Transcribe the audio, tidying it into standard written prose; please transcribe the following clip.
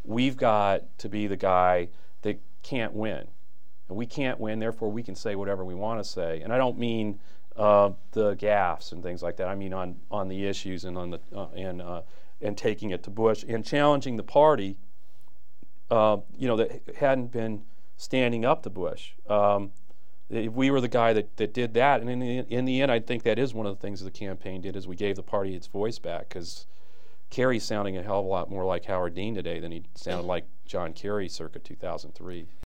we've got to be the guy that can't win. And we can't win, therefore we can say whatever we want to say. And I don't mean the gaffes and things like that. I mean on the issues and on the and taking it to Bush and challenging the party, that hadn't been standing up to Bush. We were the guy that did that, and in the end, I think that is one of the things the campaign did, is we gave the party its voice back, because Kerry's sounding a hell of a lot more like Howard Dean today than he sounded like John Kerry circa 2003.